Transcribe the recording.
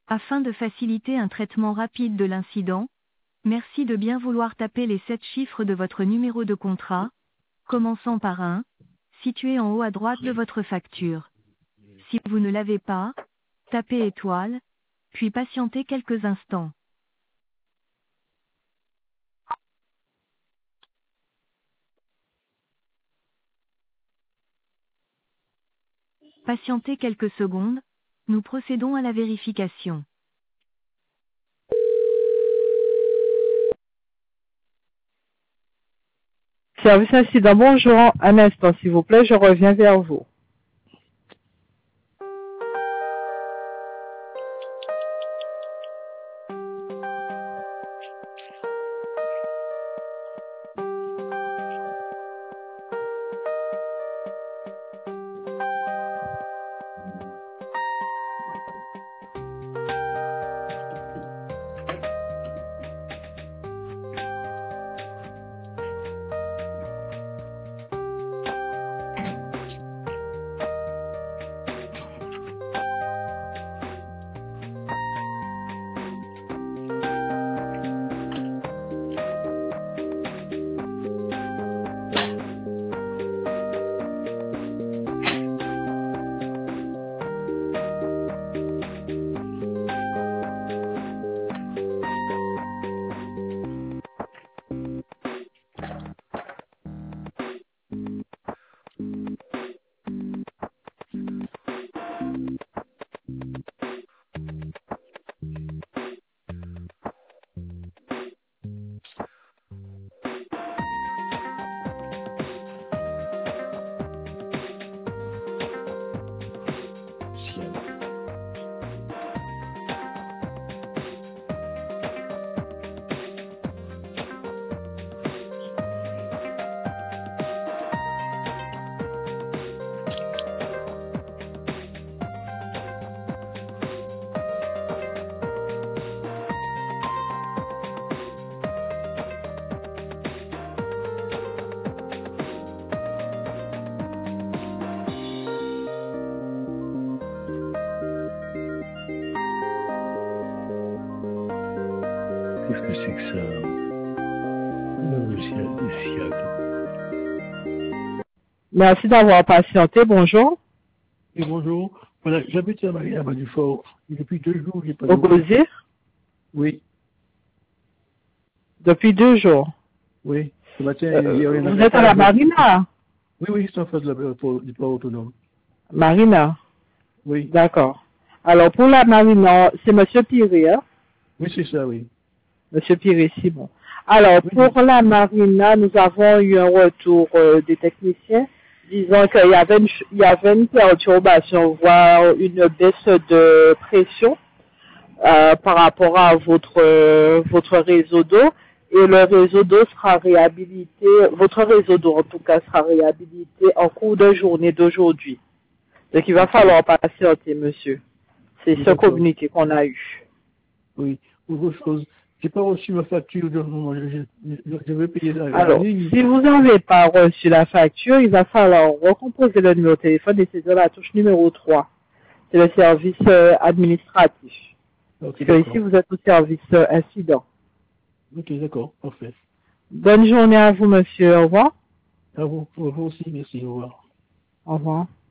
Afin de faciliter un traitement rapide de l'incident, merci de bien vouloir taper les 7 chiffres de votre numéro de contrat, commençant par 1, situé en haut à droite de votre facture. Si vous ne l'avez pas, tapez étoile, puis patientez quelques instants. Patientez quelques secondes, nous procédons à la vérification. Service incident, bonjour. Un instant, s'il vous plaît, je reviens vers vous. Qu'est-ce que c'est que ça? Le siècle. Merci d'avoir patienté, bonjour. Et bonjour. Voilà, j'habite à Maria du Fort. Et depuis 2 jours, j'ai pas Au Gosier? Oui, Depuis 2 jours. oui. Ce matin, il y a Vous êtes à la Marina? Oui, c'est en face du port autonome. Marina? Oui. D'accord. Alors, pour la Marina, c'est Monsieur Piré, hein? Oui, c'est ça, oui. Monsieur Piré, c'est bon. Alors, Oui. pour la Marina, nous avons eu un retour des techniciens disant qu'il y avait une perturbation, voire une baisse de pression par rapport à votre réseau d'eau. Et le réseau d'eau sera réhabilité, votre réseau d'eau en tout cas sera réhabilité en cours de journée d'aujourd'hui. Donc il va falloir patienter, monsieur. C'est ce communiqué qu'on a eu. Oui. Autre chose, j'ai pas reçu ma facture de moment. Je vais payer la Alors, ligne. si vous n'avez pas reçu la facture, il va falloir recomposer le numéro de téléphone et saisir la touche numéro 3. C'est le service administratif. Ok, Parce que ici, vous êtes au service incident. Ok, d'accord, parfait. Bonne journée à vous, monsieur. Au revoir. À vous aussi, merci, au revoir. Au revoir.